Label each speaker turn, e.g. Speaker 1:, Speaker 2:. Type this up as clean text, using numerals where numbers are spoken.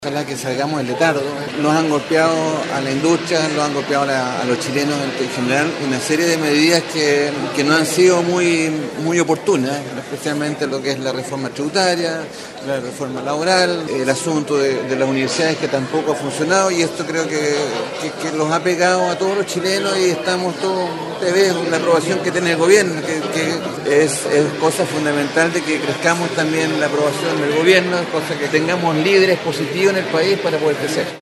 Speaker 1: Ojalá que salgamos del letargo. Nos han golpeado a la industria, nos han golpeado a los chilenos en general, una serie de medidas que no han sido muy oportunas, especialmente lo que es la reforma tributaria, la reforma laboral, el asunto de las universidades que tampoco ha funcionado, y esto creo que los ha pegado a todos los chilenos y estamos todos, usted ve la aprobación que tiene el gobierno, que es cosa fundamental de que crezcamos también la aprobación del gobierno, cosa que tengamos líderes positivos en el país para poder crecer.